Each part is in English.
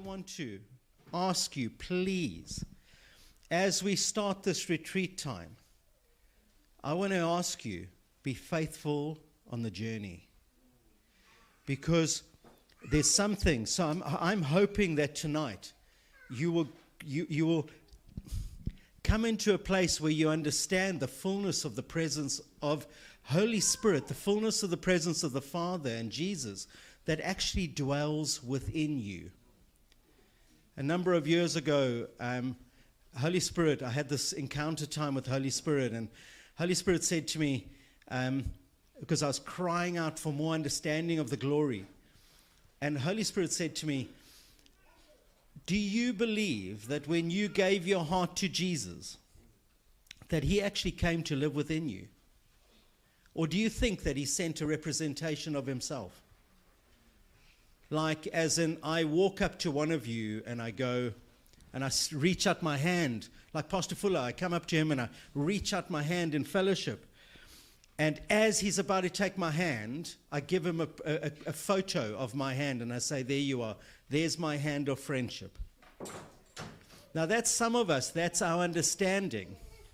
want to ask you, please, as we start this retreat time, I want to ask you, be faithful on the journey. Because there's something, so I'm hoping that tonight you will come into a place where you understand the fullness of the presence of Holy Spirit, the fullness of the presence of the Father and Jesus that actually dwells within you. A number of years ago, Holy Spirit, I had this encounter time with Holy Spirit, and Holy Spirit said to me, because I was crying out for more understanding of the glory, and Holy Spirit said to me, do you believe that when you gave your heart to Jesus, that he actually came to live within you? Or do you think that he sent a representation of himself? Like, as in, I walk up to one of you and I go, and I reach out my hand, like Pastor Fuller, I come up to him and I reach out my hand in fellowship. And as he's about to take my hand, I give him a photo of my hand and I say, there you are. There's my hand of friendship. Now that's some of us, that's our understanding.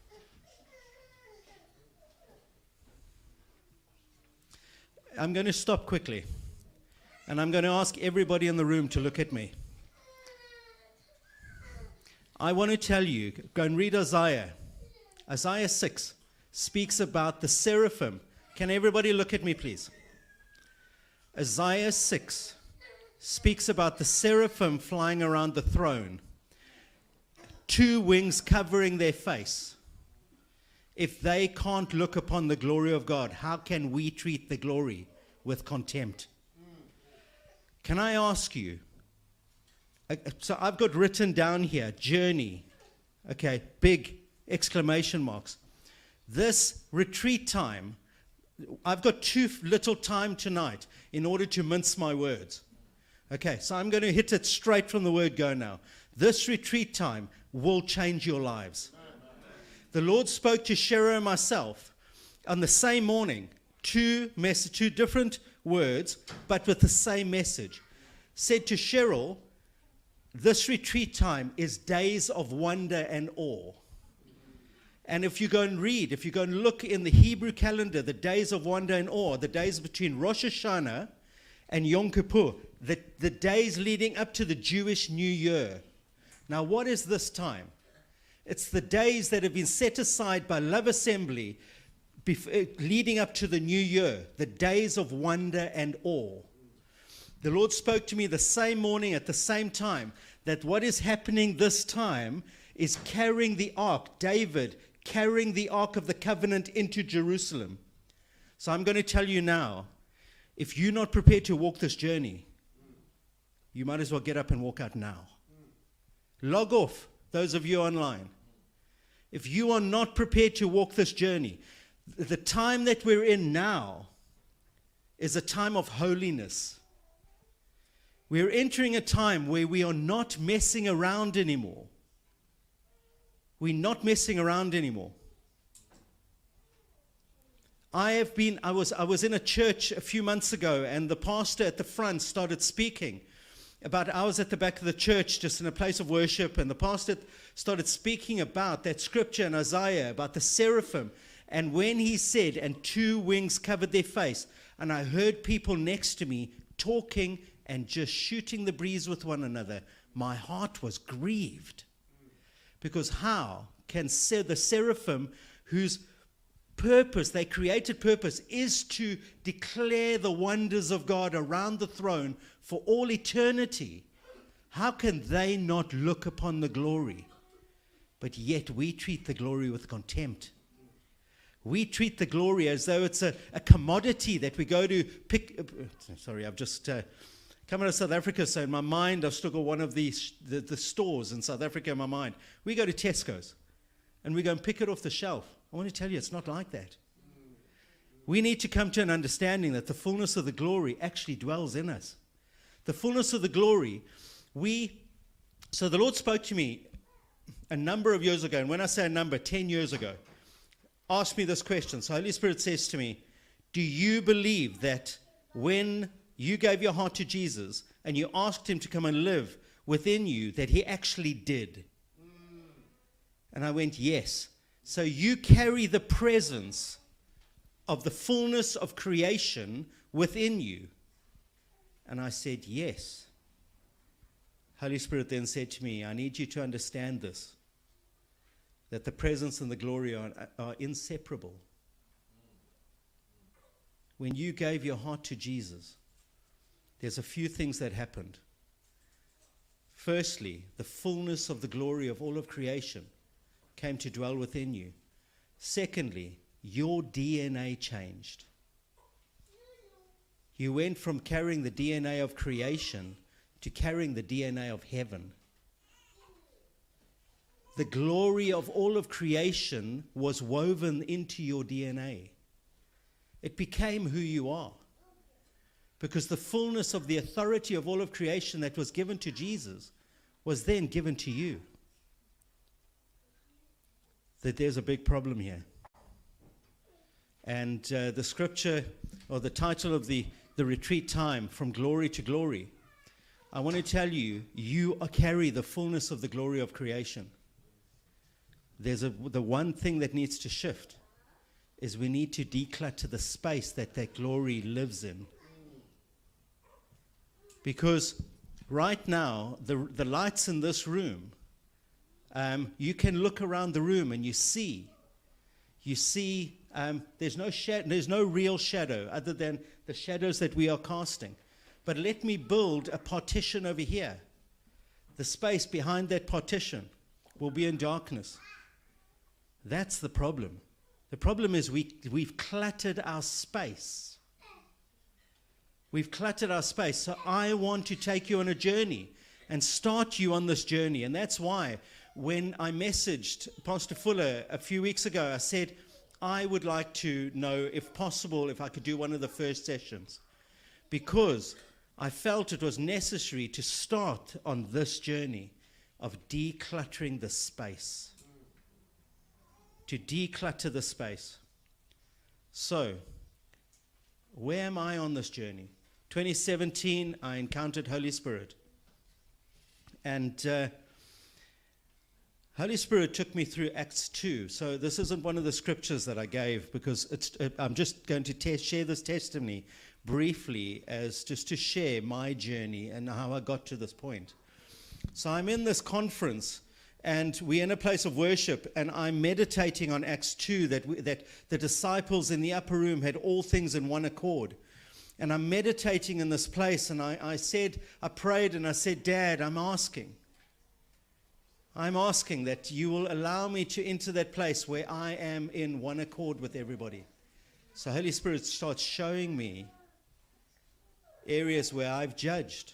I'm going to stop quickly. And I'm going to ask everybody in the room to look at me. I want to tell you, go and read Isaiah. Isaiah 6 speaks about the seraphim. Can everybody look at me, please? Isaiah 6 speaks about the seraphim flying around the throne, 2 wings covering their face. If they can't look upon the glory of God, how can we treat the glory with contempt? Can I ask you, so I've got written down here, journey, okay, big exclamation marks. This retreat time, I've got too little time tonight in order to mince my words. Okay, so I'm going to hit it straight from the word go now. This retreat time will change your lives. The Lord spoke to Cheryl and myself on the same morning, 2 different words, but with the same message. Said to Cheryl, this retreat time is days of wonder and awe. And if you go and read, if you go and look in the Hebrew calendar, the days of wonder and awe, the days between Rosh Hashanah and Yom Kippur, the days leading up to the Jewish New Year. Now, what is this time? It's the days that have been set aside by Love Assembly leading up to the New Year, the days of wonder and awe. The Lord spoke to me the same morning at the same time that what is happening this time is carrying the ark, David carrying the ark of the covenant into Jerusalem. So I'm going to tell you now, if you're not prepared to walk this journey, you might as well get up and walk out now. Log off, those of you online. If you are not prepared to walk this journey, the time that we're in now is a time of holiness. We're entering a time where we are not messing around anymore. We're not messing around anymore. I was in a church a few months ago, and the pastor at the front started speaking about, I was at the back of the church just in a place of worship, and the pastor started speaking about that scripture in Isaiah about the seraphim. And when he said, and 2 wings covered their face, and I heard people next to me talking and just shooting the breeze with one another, my heart was grieved. Because how can the seraphim, whose purpose, their created purpose, is to declare the wonders of God around the throne for all eternity, how can they not look upon the glory? But yet we treat the glory with contempt. We treat the glory as though it's a commodity that we go to pick. Sorry, I've just come out of South Africa, so in my mind, I've still got one of the stores in South Africa in my mind. We go to Tesco's, and we go and pick it off the shelf. I want to tell you, it's not like that. We need to come to an understanding that the fullness of the glory actually dwells in us. The fullness of the glory, so the Lord spoke to me a number of years ago, and when I say a number, 10 years ago, asked me this question. So Holy Spirit says to me, do you believe that when you gave your heart to Jesus and you asked him to come and live within you that he actually did. And I went, yes. So you carry the presence of the fullness of creation within you. And I said, yes. Holy Spirit then said to me, I need you to understand this, that the presence and the glory are inseparable. When you gave your heart to Jesus, there's a few things that happened. Firstly, the fullness of the glory of all of creation came to dwell within you. Secondly, your DNA changed. You went from carrying the DNA of creation to carrying the DNA of heaven. The glory of all of creation was woven into your DNA. It became who you are. Because the fullness of the authority of all of creation that was given to Jesus was then given to you. That there's a big problem here. And the scripture, or the title of the retreat time, From Glory to Glory, I want to tell you, you carry the fullness of the glory of creation. The one thing that needs to shift is we need to declutter the space that glory lives in. Because right now, the lights in this room, you can look around the room and you see there's no real shadow other than the shadows that we are casting. But let me build a partition over here. The space behind that partition will be in darkness. That's the problem. The problem is we've cluttered our space. We've cluttered our space. So I want to take you on a journey and start you on this journey. And that's why when I messaged Pastor Fuller a few weeks ago, I said, I would like to know, if possible, if I could do one of the first sessions. Because I felt it was necessary to start on this journey of decluttering the space. To declutter the space. So, where am I on this journey? 2017, I encountered Holy Spirit. And Holy Spirit took me through Acts 2. So this isn't one of the scriptures that I gave, because I'm just going to share this testimony briefly as just to share my journey and how I got to this point. So I'm in this conference, and we're in a place of worship, and I'm meditating on Acts 2, that the disciples in the upper room had all things in one accord. And I'm meditating in this place, and I prayed, and I said, Dad, I'm asking that you will allow me to enter that place where I am in one accord with everybody. So Holy Spirit starts showing me areas where I've judged.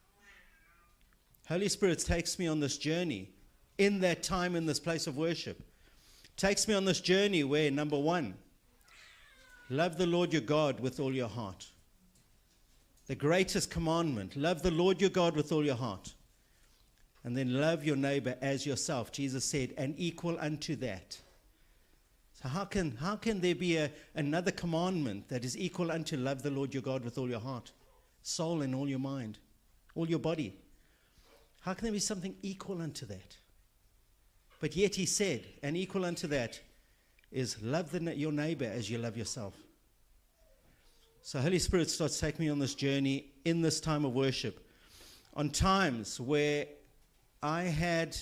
Holy Spirit takes me on this journey in that time in this place of worship. Takes me on this journey where, number one, love the Lord your God with all your heart. The greatest commandment, love the Lord your God with all your heart. And then love your neighbor as yourself. Jesus said, and equal unto that. So how can there be another commandment that is equal unto love the Lord your God with all your heart, soul, and all your mind, all your body? How can there be something equal unto that? But yet he said, and equal unto that is love your neighbor as you love yourself. So Holy Spirit starts taking me on this journey in this time of worship, on times where I had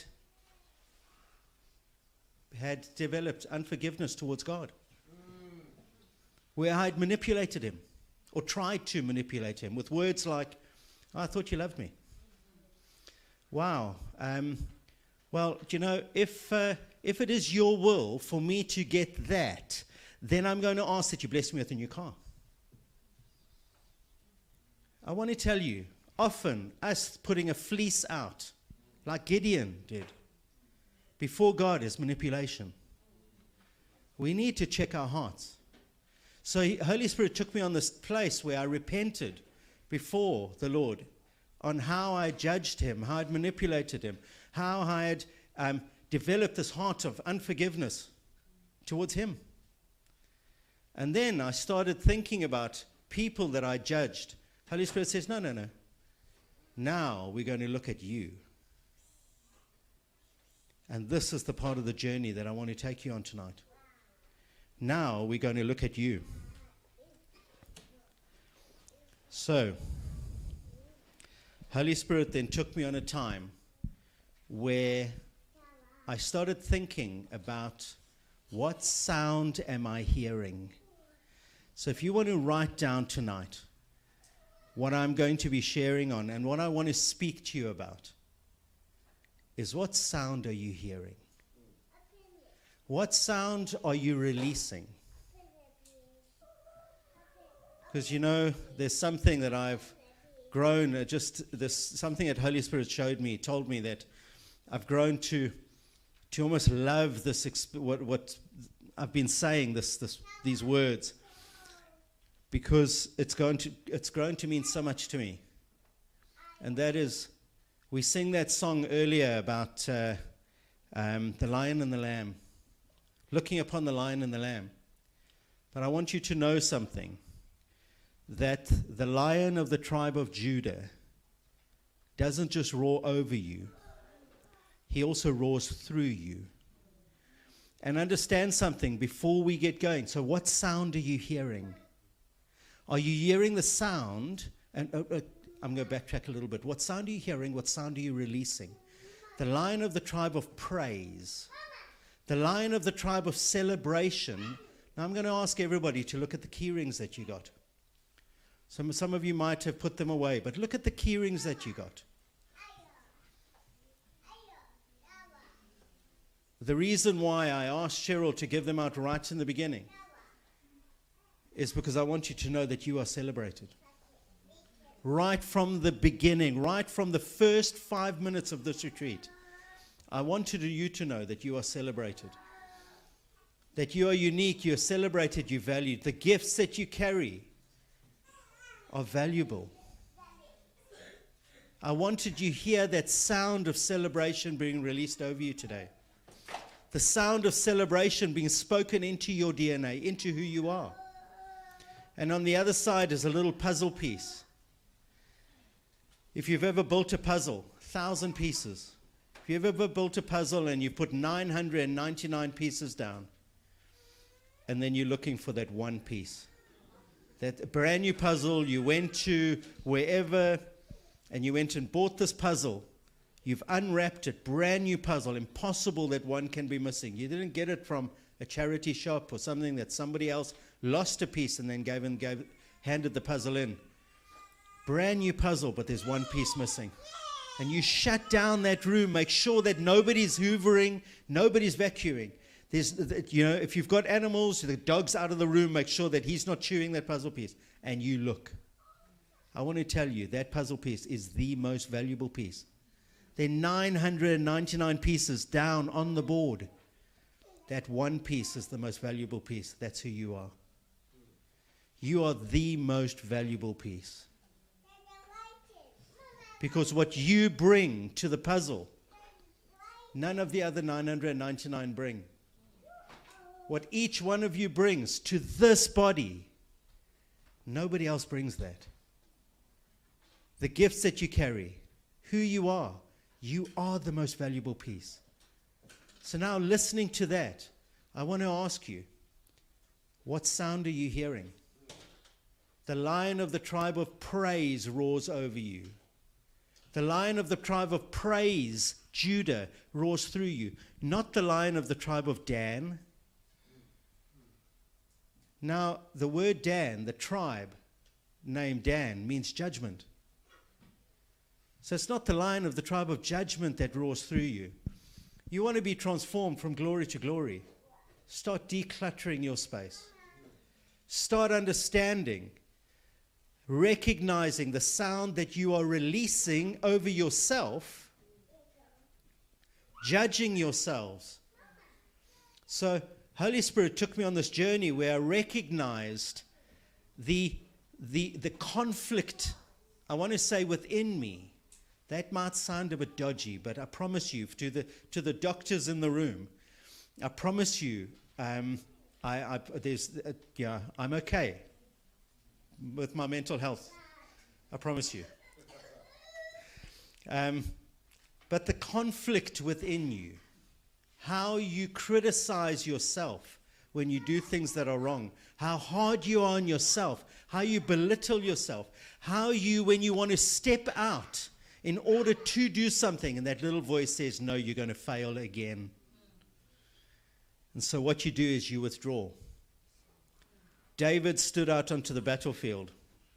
developed unforgiveness towards God, where I had manipulated him or tried to manipulate him with words like, oh, I thought you loved me. Wow. Well, you know, if it is your will for me to get that, then I'm going to ask that you bless me with a new car. I want to tell you, often us putting a fleece out, like Gideon did, before God is manipulation. We need to check our hearts. So Holy Spirit took me on this place where I repented before the Lord on how I judged him, how I'd manipulated him, how I had developed this heart of unforgiveness towards him. And then I started thinking about people that I judged. Holy Spirit says, no. Now we're going to look at you. And this is the part of the journey that I want to take you on tonight. Now we're going to look at you. So, Holy Spirit then took me on a time where I started thinking about what sound am I hearing? So if you want to write down tonight what I'm going to be sharing on and what I want to speak to you about is, what sound are you hearing? What sound are you releasing? Because there's something that I've grown, something that Holy Spirit showed me, told me that I've grown to almost love this, what I've been saying, these words, because it's grown to mean so much to me. And that is, we sing that song earlier about the lion and the lamb, looking upon the lion and the lamb. But I want you to know something, that the Lion of the tribe of Judah doesn't just roar over you, he also roars through you. And understand something before we get going. So what sound are you hearing? Are you hearing the sound? And I'm going to backtrack a little bit. What sound are you hearing? What sound are you releasing? The Lion of the tribe of praise. The Lion of the tribe of celebration. Now I'm going to ask everybody to look at the key rings that you got. Some of you might have put them away, but look at the key rings that you got. The reason why I asked Cheryl to give them out right in the beginning is because I want you to know that you are celebrated. Right from the beginning, right from the first 5 minutes of this retreat, I wanted you to know that you are celebrated. That you are unique, you are celebrated, you are valued. The gifts that you carry are valuable. I wanted you to hear that sound of celebration being released over you today. The sound of celebration being spoken into your DNA, into who you are. And on the other side is a little puzzle piece. If you've ever built a puzzle, 1,000 pieces. If you've ever built a puzzle and you put 999 pieces down, and then you're looking for that one piece. That brand new puzzle, you went to wherever, and you went and bought this puzzle. You've unwrapped it, brand new puzzle, impossible that one can be missing. You didn't get it from a charity shop or something that somebody else lost a piece and then handed the puzzle in. Brand new puzzle, but there's one piece missing. And you shut down that room, make sure that nobody's hoovering, nobody's vacuuming. If you've got animals, the dog's out of the room, make sure that he's not chewing that puzzle piece. And you look. I want to tell you, that puzzle piece is the most valuable piece. There are 999 pieces down on the board. That one piece is the most valuable piece. That's who you are. You are the most valuable piece. Because what you bring to the puzzle, none of the other 999 bring. What each one of you brings to this body, nobody else brings that. The gifts that you carry, who you are the most valuable piece. So now, listening to that, I want to ask you, what sound are you hearing? The Lion of the tribe of praise roars over you. The Lion of the tribe of praise, Judah, roars through you. Not the Lion of the tribe of Dan. Now, the word Dan, the tribe named Dan, means judgment. So it's not the Lion of the tribe of judgment that roars through you. You want to be transformed from glory to glory. Start decluttering your space. Start understanding, recognizing the sound that you are releasing over yourself, judging yourselves. So Holy Spirit took me on this journey where I recognized the conflict, I want to say, within me. That might sound a bit dodgy, but I promise you, to the doctors in the room, I promise you, I'm okay with my mental health. I promise you. But the conflict within you, how you criticize yourself when you do things that are wrong, how hard you are on yourself, how you belittle yourself, how you, when you want to step out in order to do something, and that little voice says, no, you're going to fail again. And so what you do is you withdraw. David stood out onto the battlefield.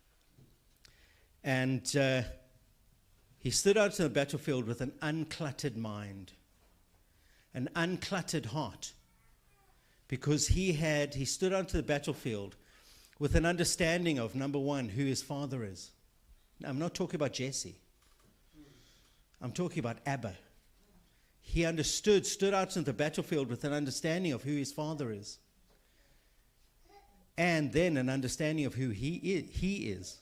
And he stood out on the battlefield with an uncluttered mind, an uncluttered heart. Because he stood onto the battlefield with an understanding of, number one, who his father is. Now, I'm not talking about Jesse. I'm talking about Abba. He stood out on the battlefield with an understanding of who his father is. And then an understanding of who he is.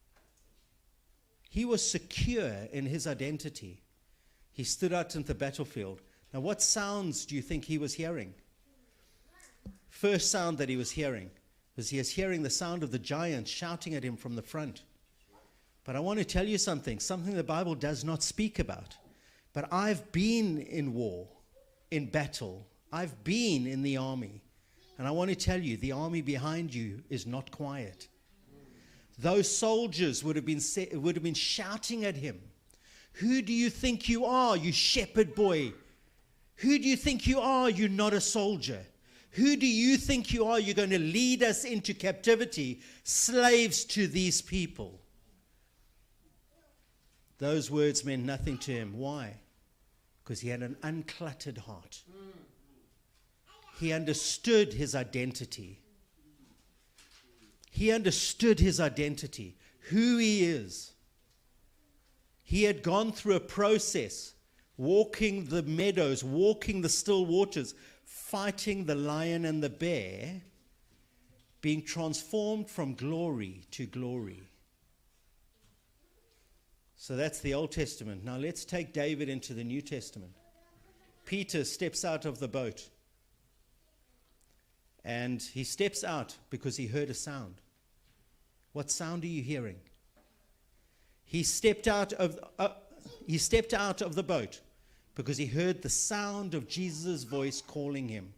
He was secure in his identity. He stood out on the battlefield. Now, what sounds do you think he was hearing? First sound that he was hearing was he was hearing the sound of the giants shouting at him from the front. But I want to tell you something the Bible does not speak about. But I've been in war, in battle. I've been in the army. And I want to tell you, the army behind you is not quiet. Those soldiers would have been shouting at him. Who do you think you are, you shepherd boy? Who do you think you are? You're not a soldier. Who do you think you are? You're going to lead us into captivity, slaves to these people. Those words meant nothing to him. Why? Because he had an uncluttered heart. He understood his identity. He understood his identity, who he is. He had gone through a process, walking the meadows, walking the still waters, fighting the lion and the bear, being transformed from glory to glory. So that's the Old Testament. Now let's take David into the New Testament. Peter steps out of the boat. And he steps out because he heard a sound. What sound are you hearing? He stepped out of the boat because he heard the sound of Jesus' voice calling him.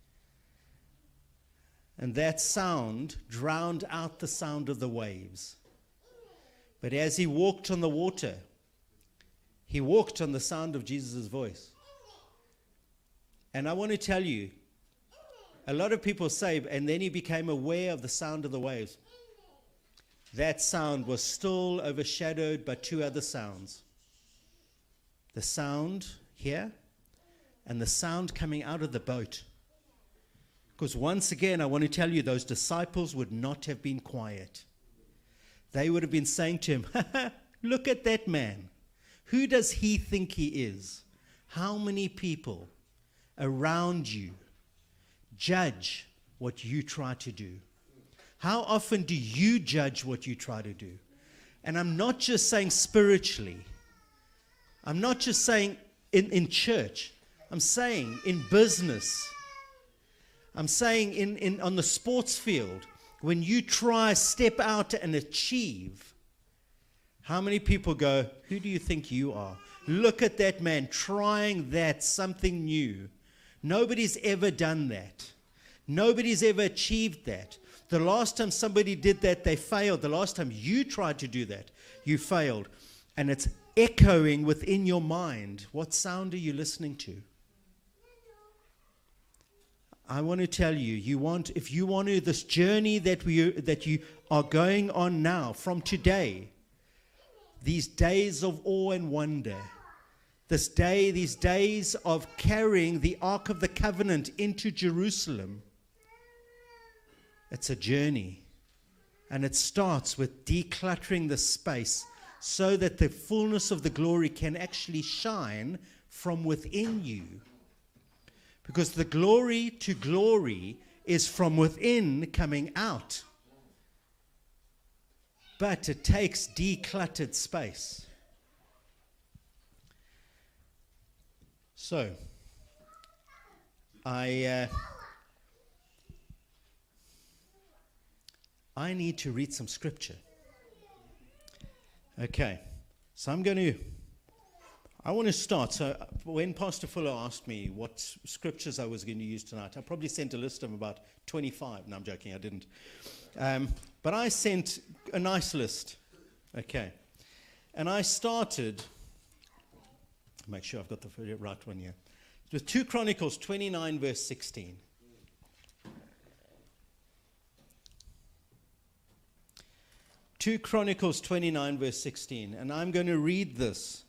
And that sound drowned out the sound of the waves. But as he walked on the water, he walked on the sound of Jesus' voice. And I want to tell you, a lot of people say, and then he became aware of the sound of the waves. That sound was still overshadowed by two other sounds. The sound here and the sound coming out of the boat. Because once again, I want to tell you, those disciples would not have been quiet. They would have been saying to him, look at that man. Who does he think he is? How many people around you judge what you try to do? How often do you judge what you try to do? And I'm not just saying spiritually. I'm not just saying in church. I'm saying in business. I'm saying on the sports field. When you try, step out and achieve, how many people go, who do you think you are? Look at that man trying that, something new. Nobody's ever done that. Nobody's ever achieved that. The last time somebody did that, they failed. The last time you tried to do that, you failed. And it's echoing within your mind. What sound are you listening to? I want to tell you, if you want to, this journey that you are going on now, from today, these days of awe and wonder, these days of carrying the Ark of the Covenant into Jerusalem, it's a journey. And it starts with decluttering the space so that the fullness of the glory can actually shine from within you. Because the glory to glory is from within coming out. But it takes decluttered space. So, I need to read some scripture. Okay, so I'm going to I want to start. So when Pastor Fuller asked me what scriptures I was going to use tonight, I probably sent a list of about 25. No, I'm joking, I didn't. But I sent a nice list. Okay. And I started, make sure I've got the right one here, with 2 Chronicles 29, verse 16. 2 Chronicles 29, verse 16. And I'm going to read this.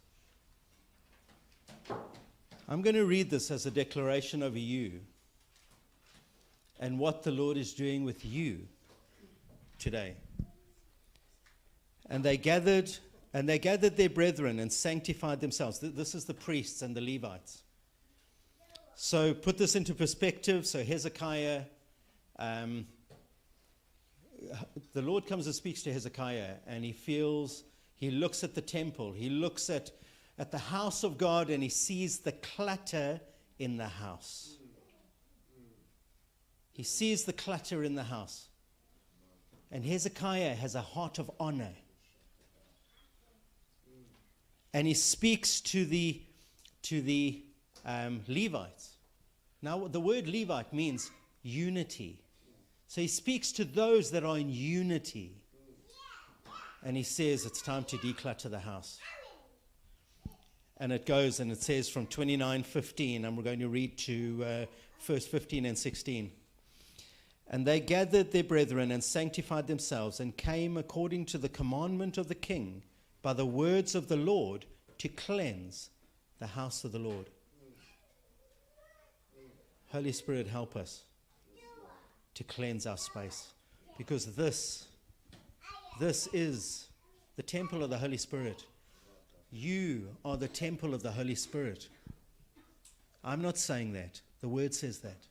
I'm going to read this as a declaration over you and what the Lord is doing with you today. And they gathered their brethren and sanctified themselves. This is the priests and the Levites. So put this into perspective. So Hezekiah, the Lord comes and speaks to Hezekiah, and he looks at the temple, he looks at the house of God, and he sees the clutter in the house. He sees the clutter in the house. And Hezekiah has a heart of honor. And he speaks to the Levites. Now, the word Levite means unity. So he speaks to those that are in unity. And he says, it's time to declutter the house. And it goes and it says from 29:15, and we're going to read to verse 15 and 16. And they gathered their brethren and sanctified themselves and came according to the commandment of the king by the words of the Lord to cleanse the house of the Lord. Holy Spirit, help us to cleanse our space, because this is the temple of the Holy Spirit. You are the temple of the Holy Spirit. I'm not saying that. The word says that.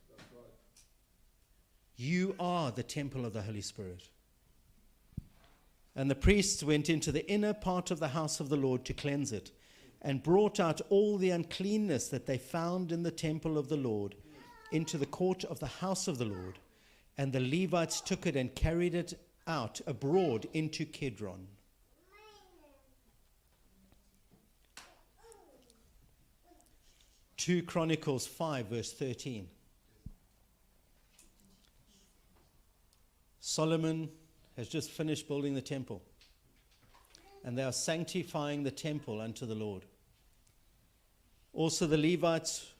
You are the temple of the Holy Spirit. And the priests went into the inner part of the house of the Lord to cleanse it, and brought out all the uncleanness that they found in the temple of the Lord into the court of the house of the Lord. And the Levites took it and carried it out abroad into Kidron. Two Chronicles 5, verse 13. Solomon has just finished building the temple, and they are sanctifying the temple unto the Lord. Also the Levites,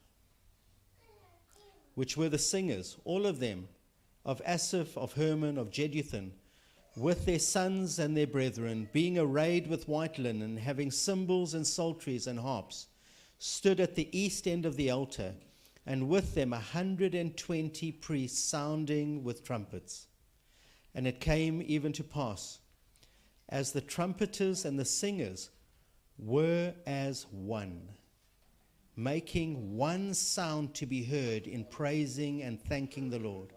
which were the singers, all of them, of Asaph, of Herman, of Jeduthun, with their sons and their brethren, being arrayed with white linen, having cymbals and psalteries and harps, stood at the east end of the altar, and with them 120 priests sounding with trumpets. And it came even to pass, as the trumpeters and the singers were as one, making one sound to be heard in praising and thanking the Lord.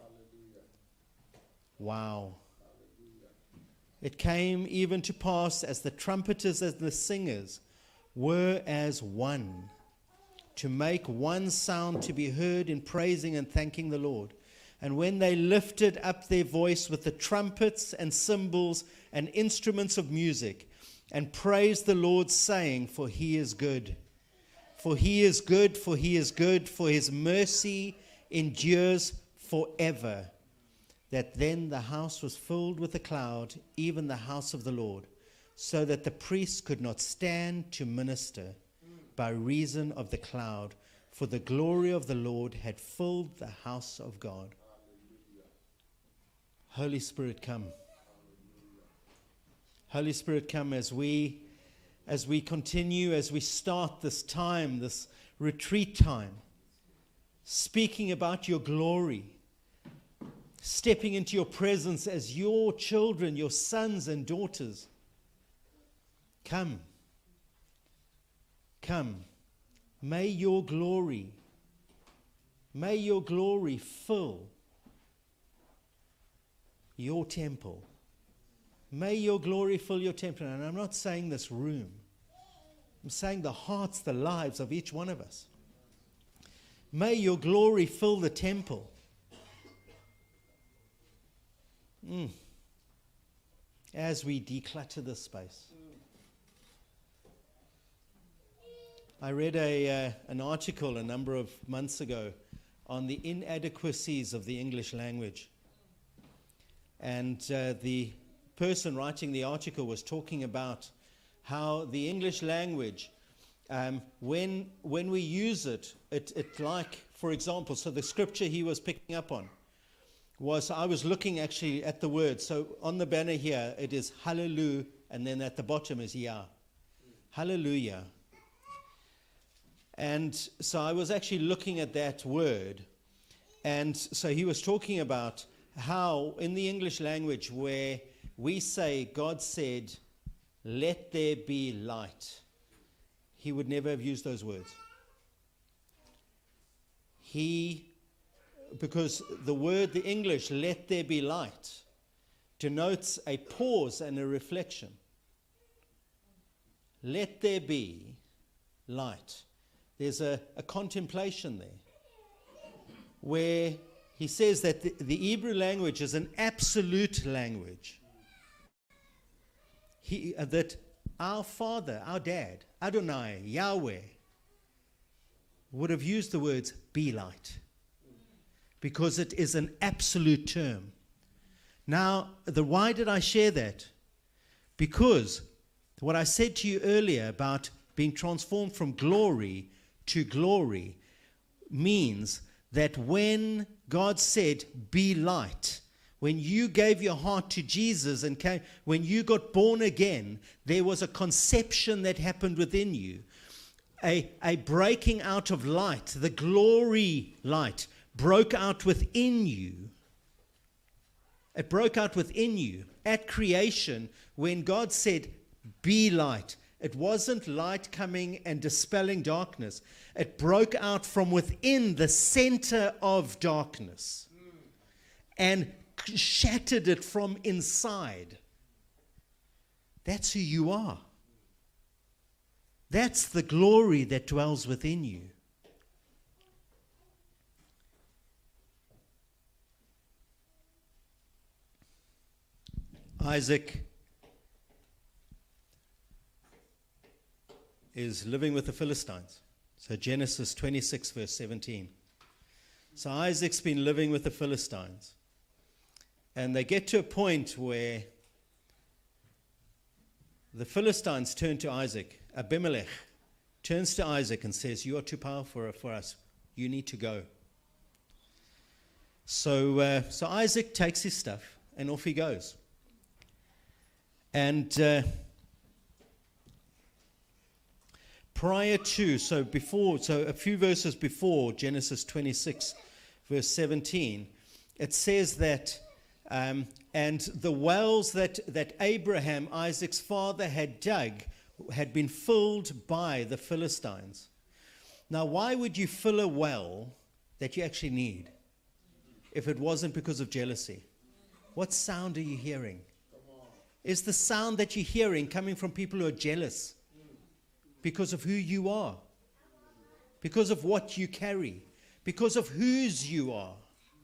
Wow. It came even to pass, as the trumpeters and the singers were as one, to make one sound to be heard in praising and thanking the Lord. And when they lifted up their voice with the trumpets and cymbals and instruments of music, and praised the Lord, saying, for he is good. For he is good, for he is good, for his mercy endures forever. That then the house was filled with a cloud, even the house of the Lord, so that the priests could not stand to minister by reason of the cloud, for the glory of the Lord had filled the house of God. Holy Spirit, come. Holy Spirit, come as we continue, as we start this time, this retreat time, speaking about your glory, stepping into your presence as your children, your sons and daughters. Come. Come. May your glory fill your temple. May your glory fill your temple. And I'm not saying this room. I'm saying the hearts, the lives of each one of us. May your glory fill the temple. As we declutter this space. I read an article a number of months ago on the inadequacies of the English language. And the person writing the article was talking about how the English language, when we use it, it like, for example, so the scripture he was picking up on was, I was looking actually at the word. So on the banner here, it is hallelujah, and then at the bottom is Yah. Hallelujah. And so I was actually looking at that word. And so he was talking about how in the English language where we say, God said, let there be light, he would never have used those words. Because the word, the English, let there be light, denotes a pause and a reflection. Let there be light. There's a contemplation there where he says that the Hebrew language is an absolute language. That our Father, our Dad, Adonai, Yahweh, would have used the words be light because it is an absolute term. Now, why did I share that? Because what I said to you earlier about being transformed from glory to glory means that when God said, be light, when you gave your heart to Jesus and when you got born again, there was a conception that happened within you, a breaking out of light. The glory light broke out within you. It broke out within you at creation when God said, be light. It wasn't light coming and dispelling darkness. It broke out from within the center of darkness and shattered it from inside. That's who you are. That's the glory that dwells within you. Isaac is living with the Philistines. So Genesis 26, verse 17. So Isaac's been living with the Philistines. And they get to a point where the Philistines turn to Isaac. Abimelech turns to Isaac and says, you are too powerful for us. You need to go. So Isaac takes his stuff and off he goes. And prior to, so a few verses before Genesis 26, verse 17, it says that, and the wells that Abraham, Isaac's father, had dug had been filled by the Philistines. Now, why would you fill a well that you actually need if it wasn't because of jealousy? What sound are you hearing? Is the sound that you're hearing coming from people who are jealous because of who you are, because of what you carry, because of whose you are?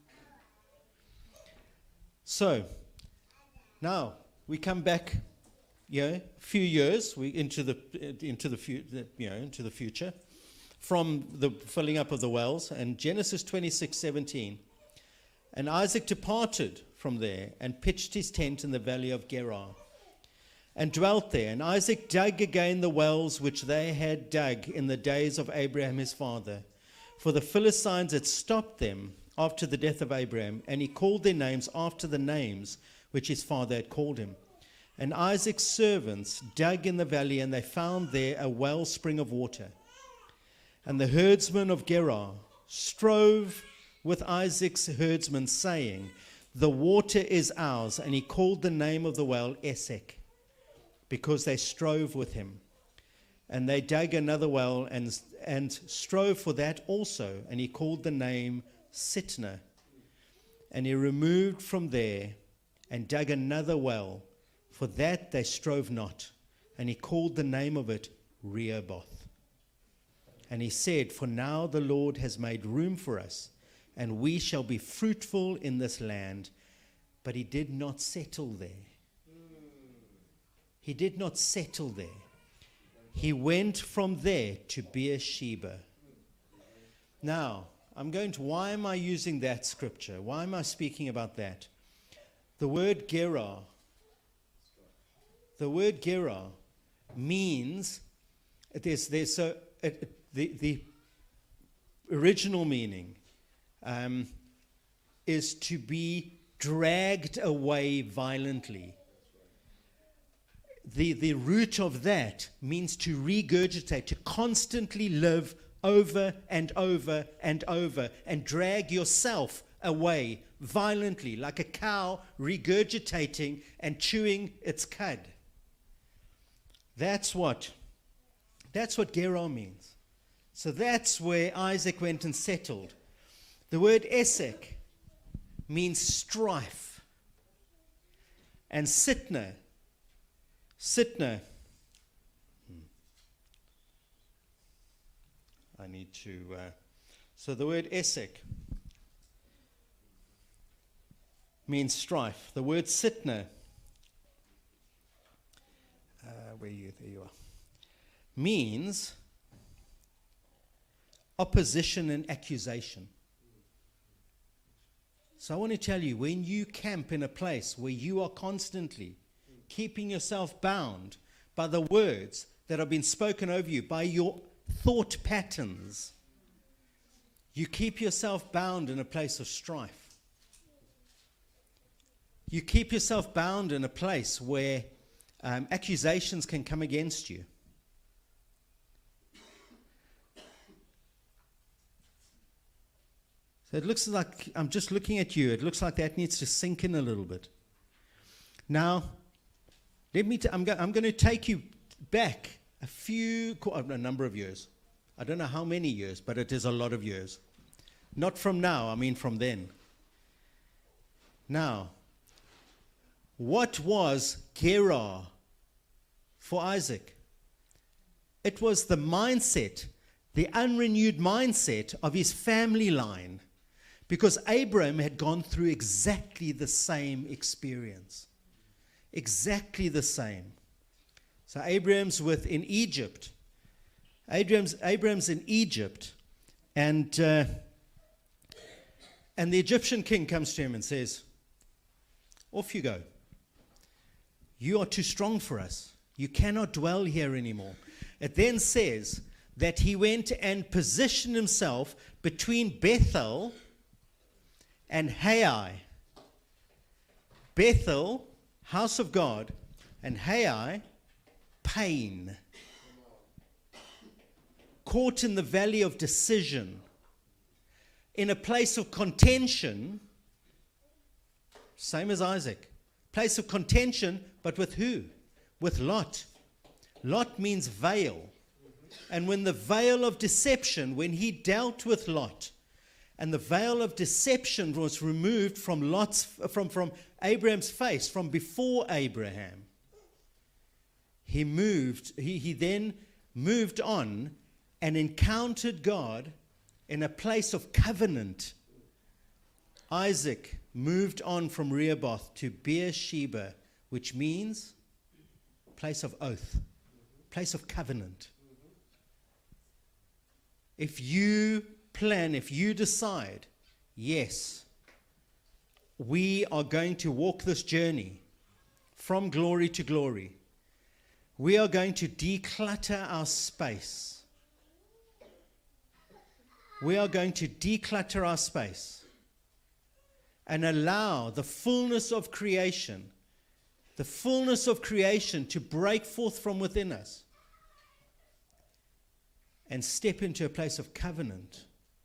So now we come back, a few years into the future, from the filling up of the wells, and Genesis 26:17. And Isaac departed from there and pitched his tent in the valley of Gerar and dwelt there. And Isaac dug again the wells which they had dug in the days of Abraham his father. For the Philistines had stopped them after the death of Abraham, and he called their names after the names which his father had called him. And Isaac's servants dug in the valley, and they found there a wellspring of water. And the herdsmen of Gerar strove with Isaac's herdsmen, saying, the water is ours. And he called the name of the well Esek, because they strove with him. And they dug another well and strove for that also. And he called the name Sitnah. And he removed from there and dug another well. For that they strove not. And he called the name of it Rehoboth. And he said, for now the Lord has made room for us, and we shall be fruitful in this land. But he did not settle there. He did not settle there. He went from there to Beersheba. Now, why am I using that scripture? Why am I speaking about that? The word Gerar means, the original meaning is to be dragged away violently. The root of that means to regurgitate, to constantly live over and over and over and drag yourself away violently, like a cow regurgitating and chewing its cud. That's what Gerar means. So that's where Isaac went and settled. The word Esek means strife. And Sitnah. I need to. So the word Esek means strife. The word Sitnah, there you are, means opposition and accusation. So I want to tell you, when you camp in a place where you are constantly keeping yourself bound by the words that have been spoken over you, by your thought patterns, you keep yourself bound in a place of strife. You keep yourself bound in a place where accusations can come against you. So it looks like, I'm just looking at you, it looks like that needs to sink in a little bit. Now, I'm going to take you back a number of years. I don't know how many years, but it is a lot of years. Not from now, I mean from then. Now, what was Gerar for Isaac? It was the mindset, the unrenewed mindset of his family line, because Abraham had gone through exactly the same experience. Exactly the same. So Abraham's in Egypt. Abraham's in Egypt, and the Egyptian king comes to him and says, "Off you go. You are too strong for us. You cannot dwell here anymore." It then says that he went and positioned himself between Bethel and Hai. Bethel, house of God, and Hai, pain. Caught in the valley of decision, in a place of contention, same as Isaac. Place of contention, but with who? With Lot. Lot means veil. And when the veil of deception, when he dealt with Lot, and the veil of deception was removed from from Abraham's face, from before Abraham, he then moved on and encountered God in a place of covenant. Isaac moved on from Rehoboth to Beersheba, which means place of oath, place of covenant. If you plan, if you decide, yes, we are going to walk this journey from glory to glory, we are going to declutter our space. We are going to declutter our space and allow the fullness of creation to break forth from within us and step into a place of covenant.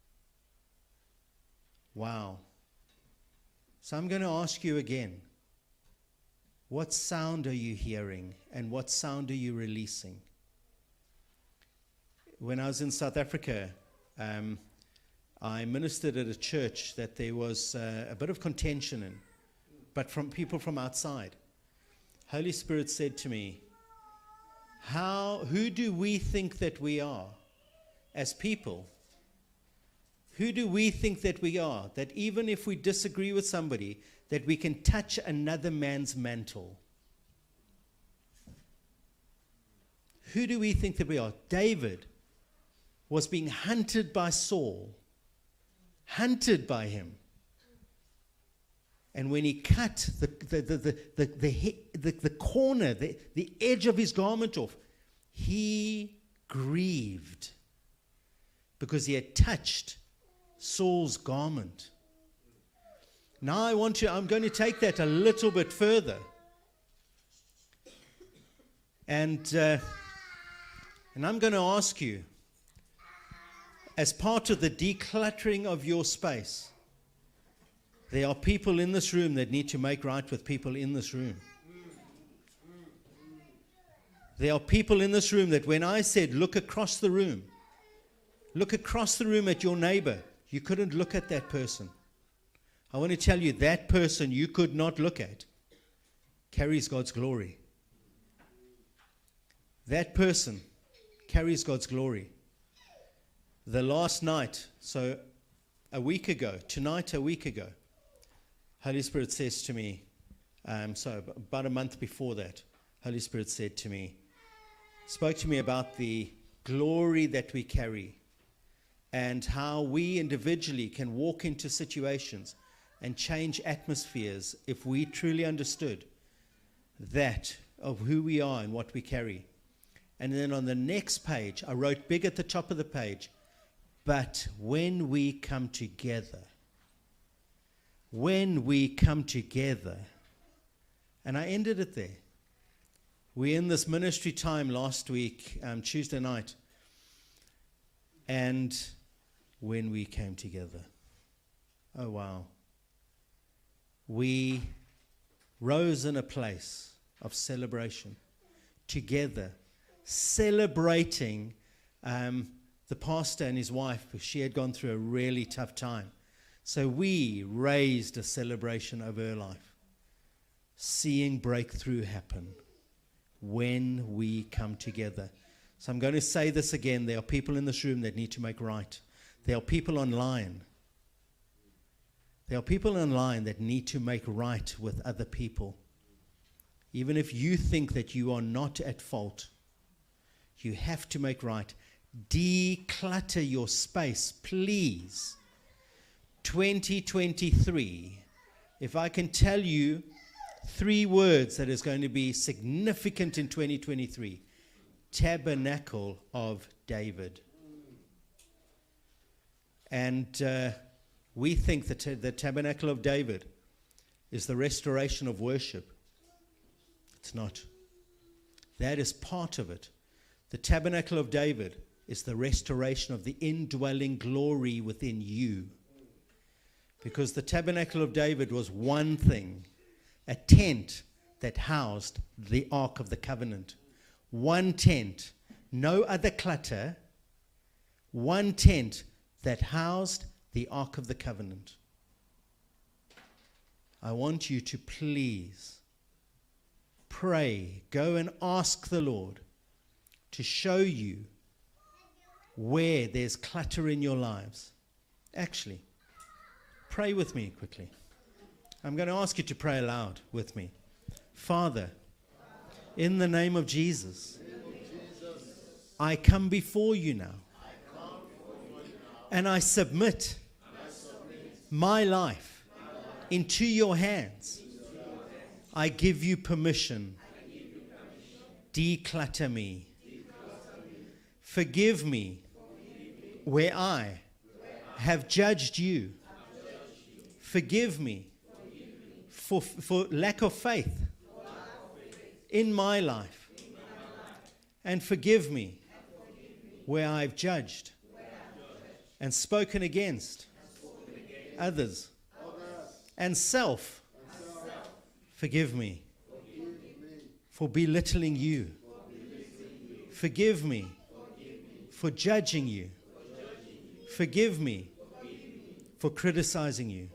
Wow. So I'm going to ask you again, what sound are you hearing and what sound are you releasing? When I was in South Africa, I ministered at a church that there was a bit of contention in, but from people from outside. Holy Spirit said to me, who do we think that we are as people? Who do we think that we are? That even if we disagree with somebody, that we can touch another man's mantle? Who do we think that we are? David was being hunted by Saul, hunted by him. And when he cut the corner, the edge of his garment off, he grieved because he had touched Saul's garment. Now I'm going to take that a little bit further. And I'm going to ask you, as part of the decluttering of your space, there are people in this room that need to make right with people in this room. There are people in this room that when I said, look across the room at your neighbor, you couldn't look at that person. I want to tell you, that person you could not look at carries God's glory. That person carries God's glory. The last night, so a week ago, Holy Spirit says to me, about a month before that, Holy Spirit said to me, spoke to me about the glory that we carry and how we individually can walk into situations and change atmospheres if we truly understood that of who we are and what we carry. And then on the next page, I wrote big at the top of the page, but when we come together, and I ended it there. We're in this ministry time last week, Tuesday night, and when we came together, oh wow, we rose in a place of celebration together, celebrating the pastor and his wife, because she had gone through a really tough time. So we raised a celebration over her life, seeing breakthrough happen when we come together. So I'm going to say this again. There are people in this room that need to make right. There are people online. That need to make right with other people. Even if you think that you are not at fault, you have to make right. Declutter your space, please. 2023, if I can tell you 3 words that is going to be significant in 2023, Tabernacle of David. And we think that the Tabernacle of David is the restoration of worship. It's not. That is part of it. The Tabernacle of David is the restoration of the indwelling glory within you. Because the Tabernacle of David was one thing, a tent that housed the Ark of the Covenant. One tent, no other clutter, one tent that housed the Ark of the Covenant. I want you to please pray, go and ask the Lord to show you where there's clutter in your lives. Actually, pray with me quickly. I'm going to ask you to pray aloud with me. Father, in the name of Jesus, I come before you now, and I submit my life into your hands. I give you permission. Declutter me. Forgive me where I have judged you. Forgive me for lack of faith in my life. And forgive me where I've judged and spoken against others and self. Forgive me for belittling you. Forgive me for judging you. Forgive me for criticizing you.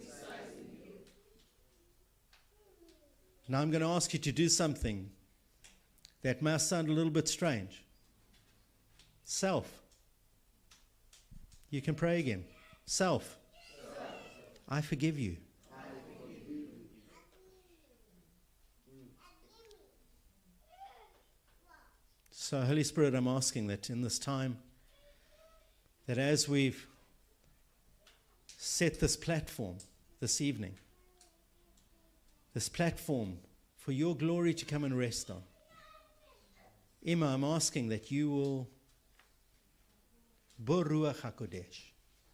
Now I'm going to ask you to do something that must sound a little bit strange. Self. You can pray again. Self. I forgive you. So, Holy Spirit, I'm asking that in this time, that as we've set this platform this evening, this platform for your glory to come and rest on, Emma, I'm asking that you will, Bo Ruach HaKodesh,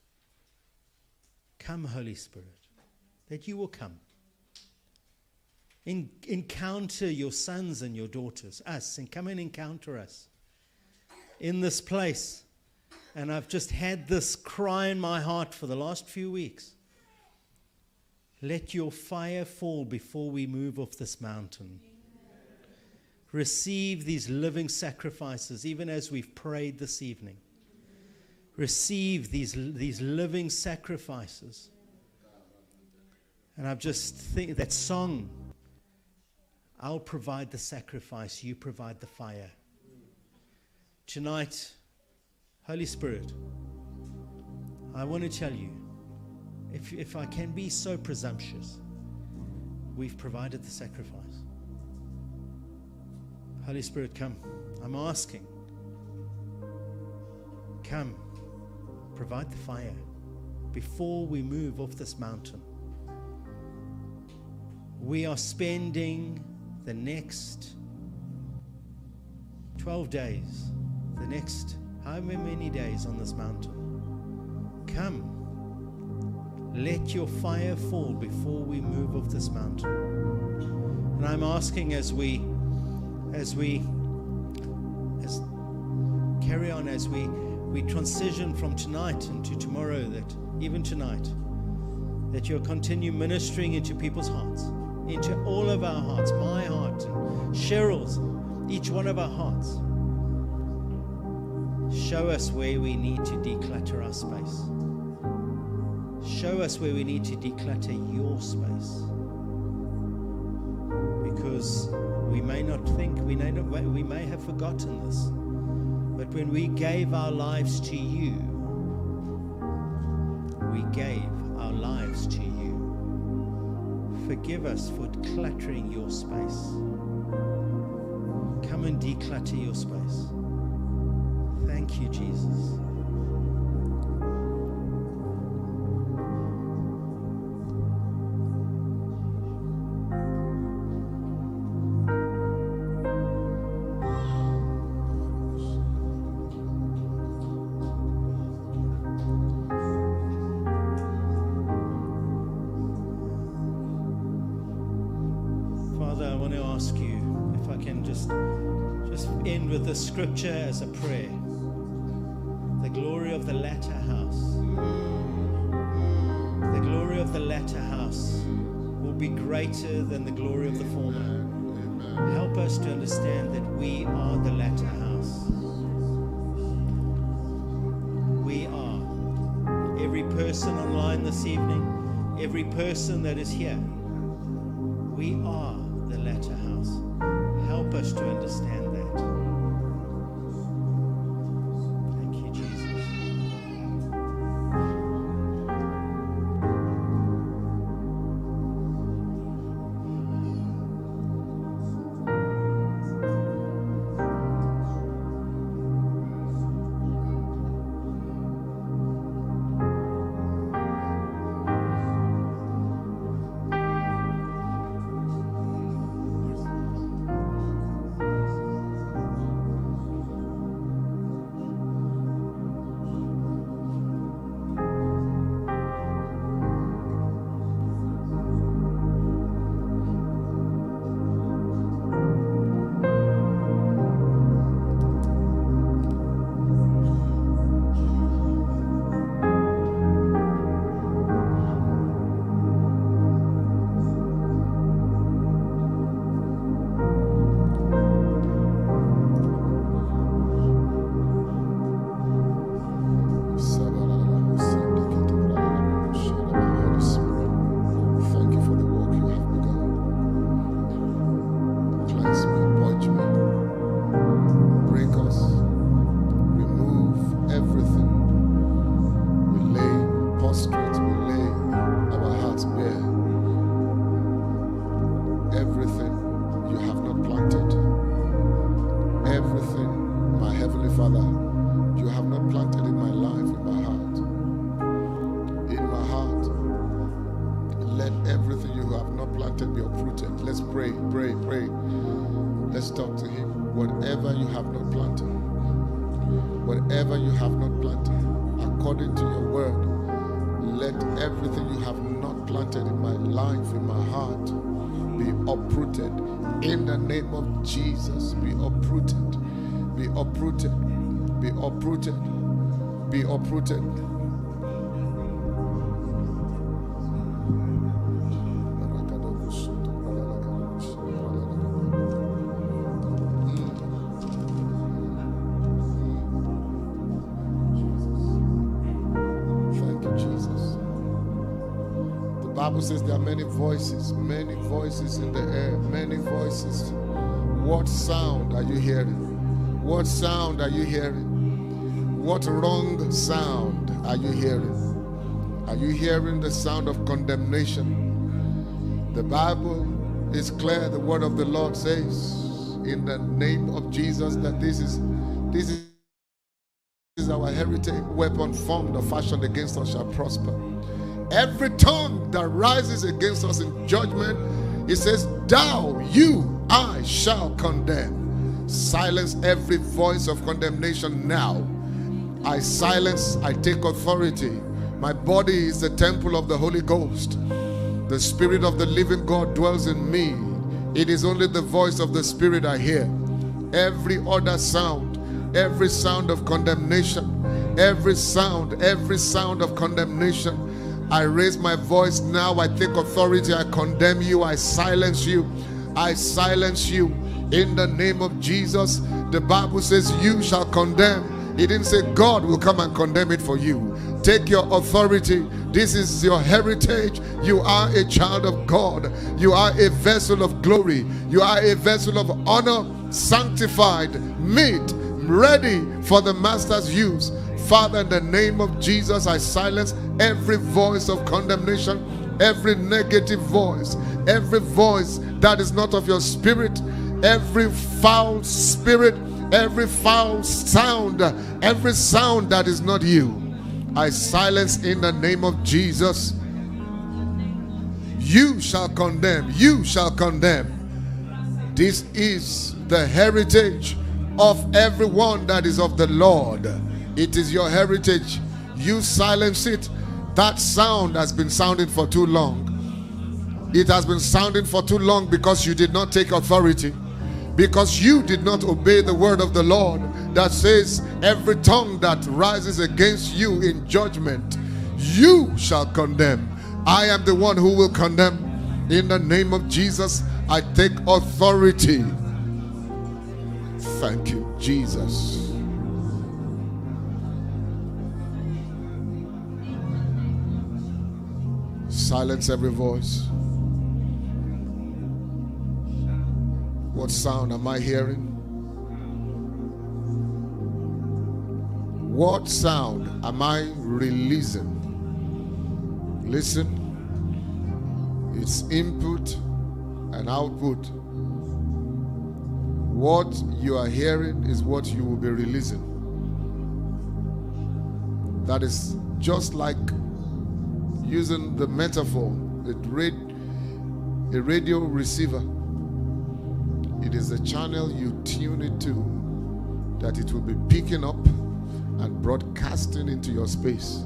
come, Holy Spirit, that you will come. Encounter your sons and your daughters, us, and come and encounter us in this place. And I've just had this cry in my heart for the last few weeks. Let your fire fall before we move off this mountain. Receive these living sacrifices, even as we've prayed this evening. Receive these living sacrifices. And I've just think that song, I'll provide the sacrifice, you provide the fire. Tonight, Holy Spirit, I want to tell you, if I can be so presumptuous, we've provided the sacrifice. Holy Spirit, come. I'm asking. Come, provide the fire before we move off this mountain. We are spending the next 12 days, the next how many days on this mountain. Come, let your fire fall before we move off this mountain. And I'm asking as we carry on, as we transition from tonight into tomorrow, that even tonight, that you'll continue ministering into people's hearts, into all of our hearts, my heart, and Cheryl's, each one of our hearts. Show us where we need to declutter our space. Show us where we need to declutter your space. Because we may not think, we may have forgotten this, but when we gave our lives to you, we gave our lives to you. Forgive us for cluttering your space. Come and declutter your space. Thank you, Jesus. Father, I want to ask you if I can just end with this scripture as a prayer. The glory of the latter house. The glory of the latter house will be greater than the glory of the former. Help us to understand that we are the latter house. We are. Every person online this evening, every person that is here, we are the latter house. Help us to understand that. Let's talk to him. Whatever you have not planted, whatever you have not planted, according to your word, let everything you have not planted in my life, in my heart, be uprooted. In the name of Jesus, be uprooted, be uprooted, be uprooted, be uprooted. The Bible says there are many voices in the air, many voices. What sound are you hearing? What sound are you hearing? What wrong sound are you hearing? Are you hearing the sound of condemnation? The Bible is clear. The word of the Lord says in the name of Jesus that this is our heritage. Weapon formed or fashioned against us shall prosper. Every tongue that rises against us in judgment, it says, I shall condemn. Silence every voice of condemnation now. I take authority. My body is the temple of the Holy Ghost. The Spirit of the living God dwells in me. It is only the voice of the Spirit I hear. Every other sound, every sound of condemnation, every sound of condemnation, I raise my voice now. I take authority. I condemn you. I silence you. I silence you in the name of Jesus. The Bible says you shall condemn. It didn't say God will come and condemn it for you. Take your authority. This is your heritage. You are a child of God. You are a vessel of glory. You are a vessel of honor, sanctified, meet, ready for the Master's use. Father, in the name of Jesus, I silence every voice of condemnation, every negative voice, every voice that is not of your Spirit, every foul spirit, every foul sound, every sound that is not you. I silence in the name of Jesus. You shall condemn. You shall condemn. This is the heritage of everyone that is of the Lord. It is your heritage. You silence it. That sound has been sounding for too long. It has been sounding for too long because you did not take authority. Because you did not obey the word of the Lord that says every tongue that rises against you in judgment, you shall condemn. I am the one who will condemn. In the name of Jesus, I take authority. Thank you, Jesus. Silence every voice. What sound am I hearing? What sound am I releasing? Listen. It's input and output. What you are hearing is what you will be releasing. That is just like using the metaphor, a radio receiver. It is the channel you tune it to that it will be picking up and broadcasting into your space.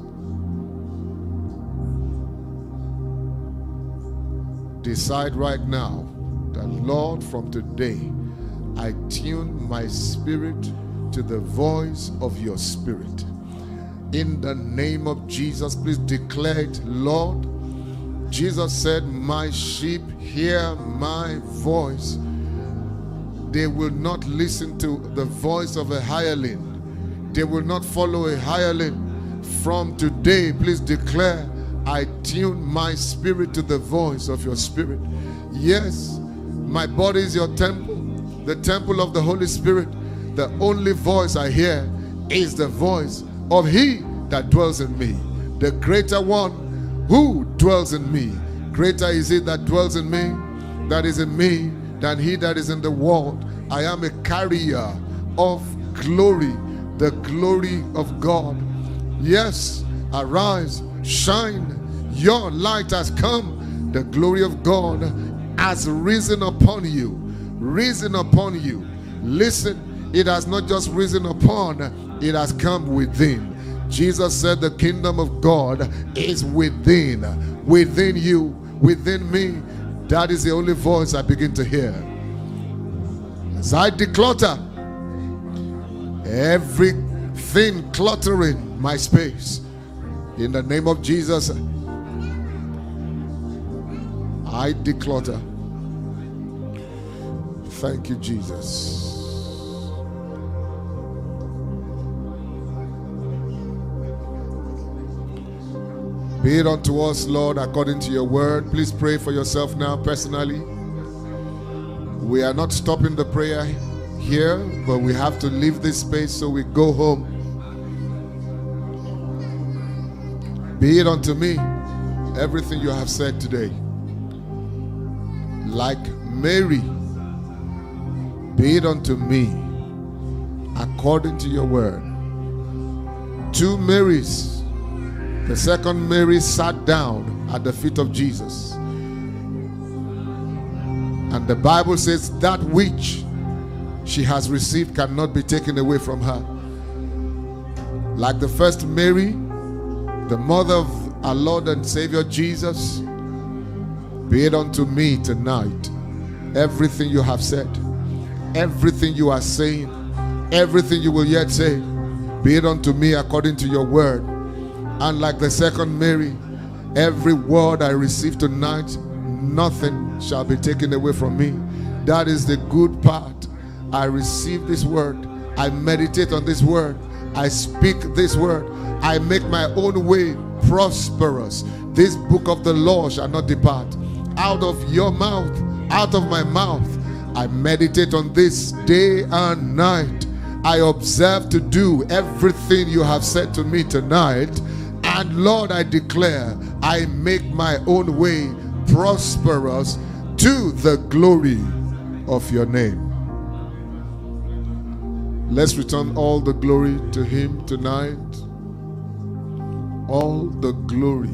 Decide right now that, Lord, from today, I tune my spirit to the voice of your Spirit. In the name of Jesus, please declare it, Lord. Jesus said, my sheep hear my voice. They will not listen to the voice of a hireling. They will not follow a hireling. From today, please declare, I tune my spirit to the voice of your Spirit. Yes, my body is your temple, the temple of the Holy Spirit. The only voice I hear is the voice of he that dwells in me, the greater one who dwells in me. Greater is he that dwells in me, that is in me, than he that is in the world. I am a carrier of glory, the glory of God. Yes, arise, shine, your light has come. The glory of God has risen upon you. risen upon you. Listen, it has not just risen upon, it has come within. Jesus said the kingdom of God is within you, within me. That is the only voice I begin to hear. As I declutter everything cluttering my space, in the name of Jesus, I declutter. Thank you, Jesus. Be it unto us, Lord, according to your word. Please pray for yourself now personally. We are not stopping the prayer here, but we have to leave this space so we go home. Be it unto me, everything you have said today. Like Mary, be it unto me, according to your word. Two Marys. The second Mary sat down at the feet of Jesus. And the Bible says that which she has received cannot be taken away from her. Like the first Mary, the mother of our Lord and Savior Jesus, be it unto me tonight, everything you have said, everything you are saying, everything you will yet say, be it unto me according to your word. And like the second Mary, every word I receive tonight, nothing shall be taken away from me. That is the good part. I receive this word. I meditate on this word. I speak this word. I make my own way prosperous. This book of the law shall not depart out of your mouth, out of my mouth. I meditate on this day and night. I observe to do everything you have said to me tonight. And Lord, I declare, I make my own way prosperous to the glory of your name. Let's return all the glory to him tonight. All the glory,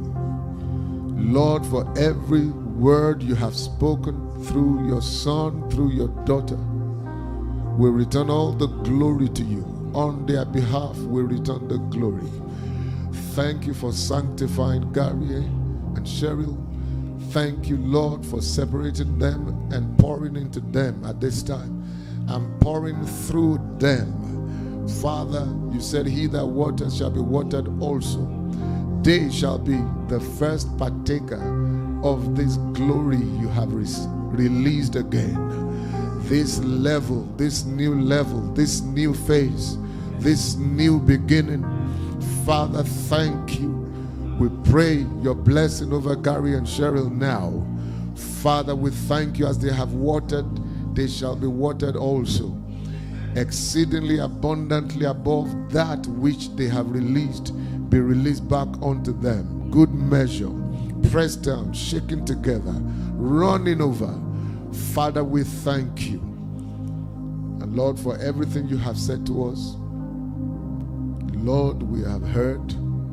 Lord, for every word you have spoken through your son, through your daughter. We return all the glory to you. On their behalf, we return the glory. Thank you for sanctifying Gary and Cheryl. Thank you, Lord, for separating them and pouring into them at this time and pouring through them. Father, you said he that waters shall be watered also. They shall be the first partaker of this glory you have released again. This level, this new phase, this new beginning. Father, thank you. We pray your blessing over Gary and Cheryl now. Father, we thank you as they have watered, they shall be watered also. Exceedingly abundantly above that which they have released, be released back unto them. Good measure, pressed down, shaken together, running over. Father, we thank you. And Lord, for everything you have said to us, Lord, we have heard.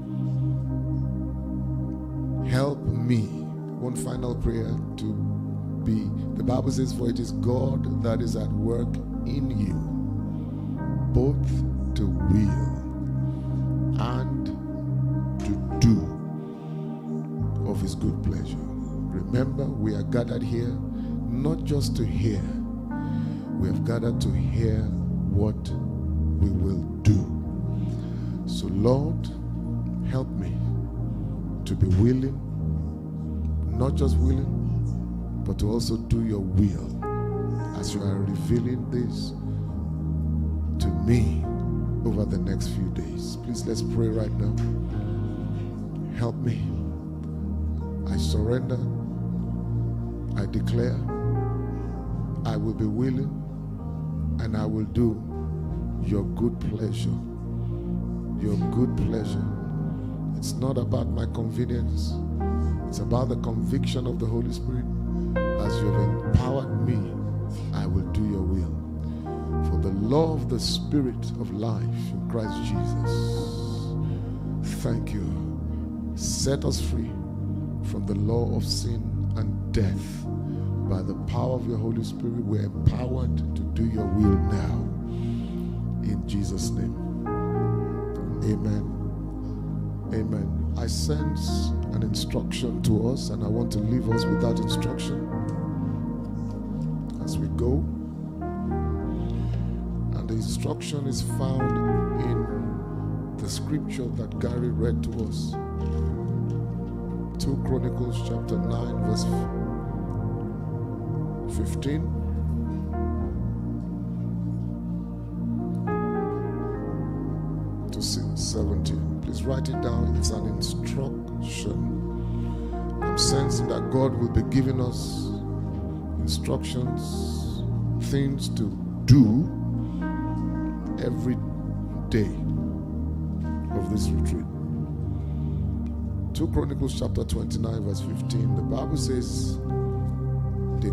Help me. One final prayer to be. The Bible says, for it is God that is at work in you, both to will and to do of his good pleasure. Remember, we are gathered here not just to hear. We have gathered to hear what we will do. So Lord, help me to be willing, not just willing, but to also do your will as you are revealing this to me over the next few days. Please, let's pray right now. Help me. I surrender. I declare I will be willing and I will do your good pleasure. Your good pleasure. It's not about my convenience. It's about the conviction of the Holy Spirit. As you have empowered me, I will do your will. For the law of the Spirit of life in Christ Jesus. Thank you. Set us free from the law of sin and death. By the power of your Holy Spirit, we're empowered to do your will now. In Jesus' name. Amen. Amen. I sense an instruction to us, and I want to leave us with that instruction as we go. And the instruction is found in the scripture that Gary read to us. 2 Chronicles chapter 9 verse 15. To 17. Please write it down. It's an instruction. I'm sensing that God will be giving us instructions, things to do every day of this retreat. 2 Chronicles chapter 29 verse 15. The Bible says they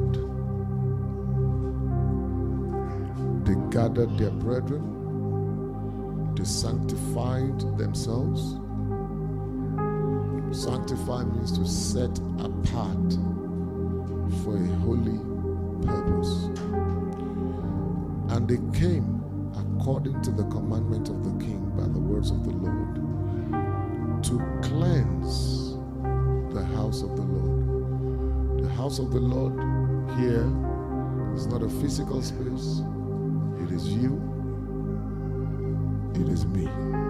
gathered their brethren. They sanctified themselves. Sanctify means to set apart for a holy purpose. And they came according to the commandment of the king by the words of the Lord to cleanse the house of the Lord. The house of the Lord here is not a physical space. It is you. It is me.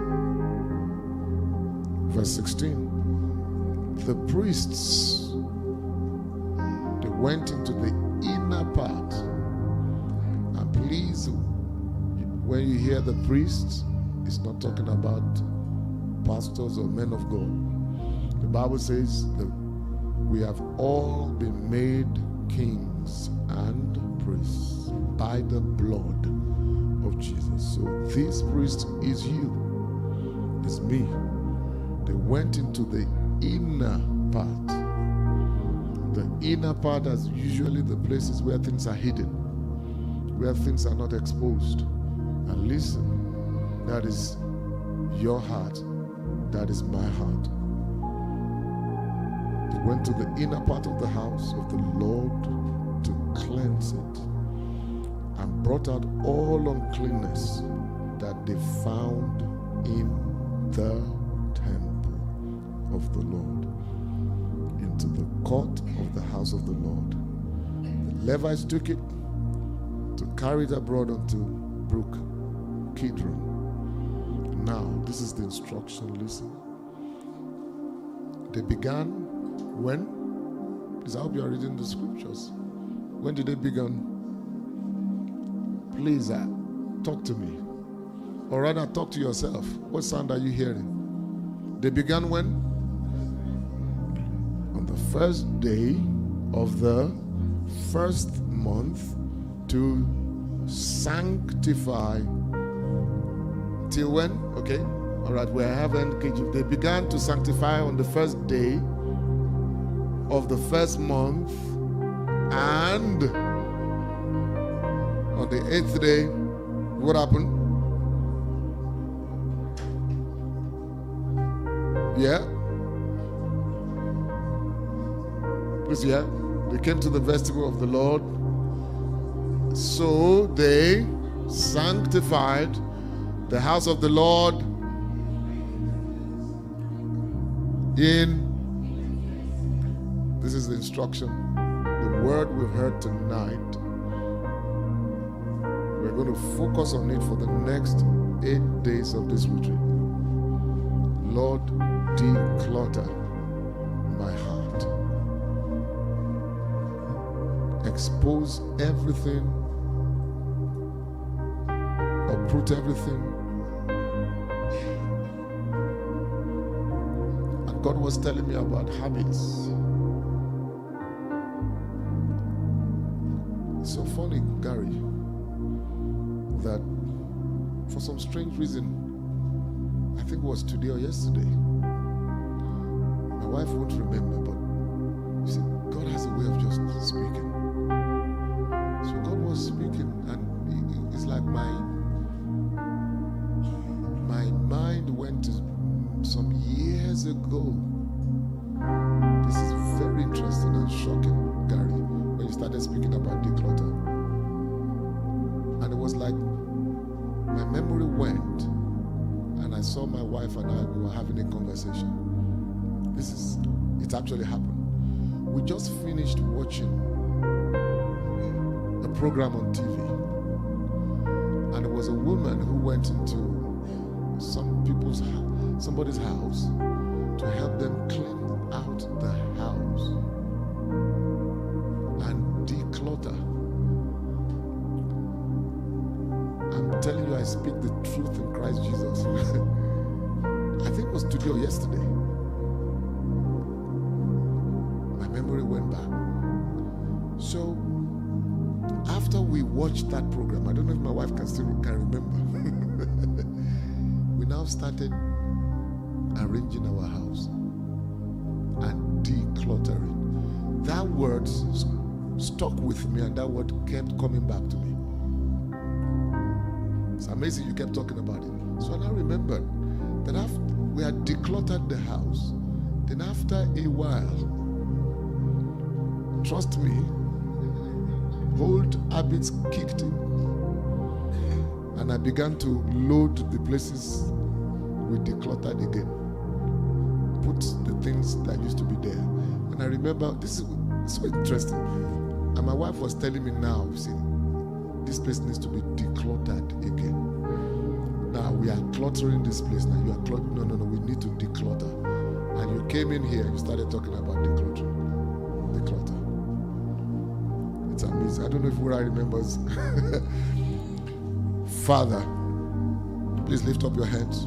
Verse 16. The priests, they went into the inner part. And please, when you hear the priests, it's not talking about pastors or men of God. The Bible says that we have all been made kings and priests by the blood of Jesus. So this priest is you, is me. They went into the inner part. The inner part is usually the places where things are hidden, where things are not exposed. And listen, that is your heart. That is my heart. They went to the inner part of the house of the Lord to cleanse it, and brought out all uncleanness that they found in the temple of the Lord into the court of the house of the Lord. The Levites took it to carry it abroad unto Brook Kidron. Now, this is the instruction. Listen. They began when? Please, I hope you are reading the scriptures. When did they begin? Please, talk to me. Or rather, talk to yourself. What sound are you hearing? They began when? On the first day of the first month to sanctify. Till when? Okay. All right, we have NKG. They began to sanctify on the first day of the first month, and on the 8th day, what happened? Yeah? Please, yeah? They came to the vestibule of the Lord. So they sanctified the house of the Lord this is the instruction, the word we've heard tonight. We're going to focus on it for the next 8 days of this retreat. Lord, declutter my heart. Expose everything, uproot everything. And God was telling me about habits. It's so funny, Gary, that for some strange reason, I think it was today or yesterday, my wife won't remember, but you see, God has a way of just speaking. So God was speaking, and it's like my mind went to some years ago. This is very interesting and shocking, Gary. started speaking about declutter. And it was like my memory went, and I saw my wife and I, we were having a conversation. It actually happened. We just finished watching a program on TV. And it was a woman who went into somebody's house to help them clean out the house and declutter. I'm telling you, I speak the truth in Christ Jesus. I think it was today or yesterday. My memory went back. So after we watched that program, I don't know if my wife can remember. We now started arranging our house and decluttering. That word stuck with me, and that word kept coming back to me. It's amazing you kept talking about it. So I now remembered that after we had decluttered the house, then after a while, trust me, old habits kicked in, and I began to load the places we decluttered again. Put the things that used to be there. And I remember, this is so interesting. And my wife was telling me now, see, this place needs to be decluttered again. Now we are cluttering this place. Now you are cluttering. No, we need to declutter. And you came in here, you started talking about decluttering. Declutter. It's amazing. I don't know if Ura remembers. Father, please lift up your hands.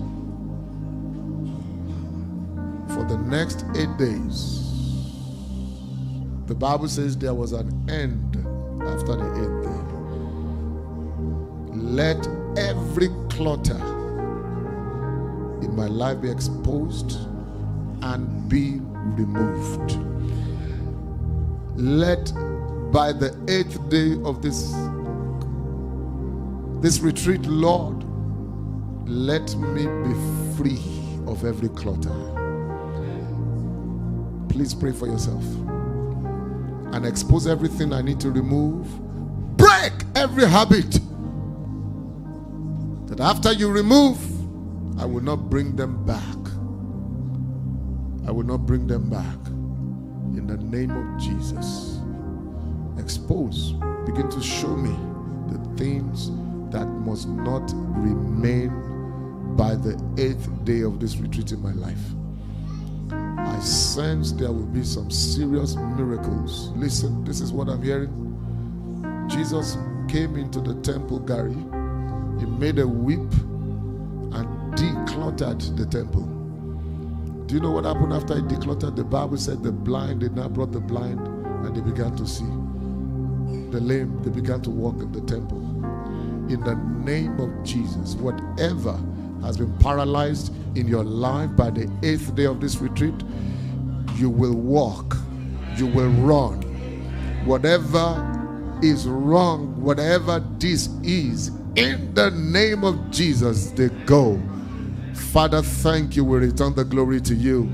For the next 8 days, the Bible says there was an end after the 8th day. Let every clutter in my life be exposed and be removed. Let by the 8th day of this retreat, Lord, let me be free of every clutter. Please pray for yourself and expose everything I need to remove. Break every habit that after you remove, I will not bring them back. I will not bring them back. In the name of Jesus. Expose. Begin to show me the things that must not remain by the 8th day of this retreat in my life. I sense there will be some serious miracles. Listen, this is what I'm hearing. Jesus came into the temple, Gary. He made a whip and decluttered the temple. Do you know what happened after he decluttered? The Bible said the blind, they now brought the blind and they began to see. The lame, they began to walk in the temple. In the name of Jesus, whatever has been paralyzed in your life by the 8th day of this retreat, you will walk, you will run. Whatever is wrong, whatever this is, in the name of Jesus, they go. Father, thank you. We return the glory to you.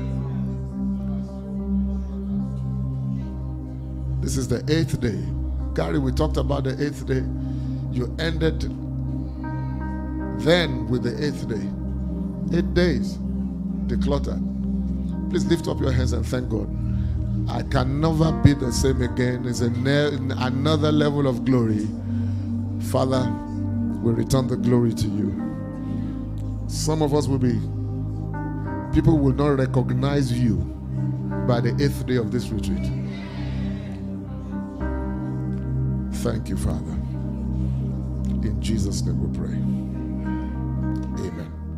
This is the 8th day. Gary, we talked about the 8th day. You ended then with the 8th day. 8 days decluttered. Please lift up your hands and thank God. I can never be the same again. It's another level of glory. Father, we return the glory to you. Some of us people will not recognize you by the 8th day of this retreat. Thank you, Father. In Jesus' name we pray. Amen.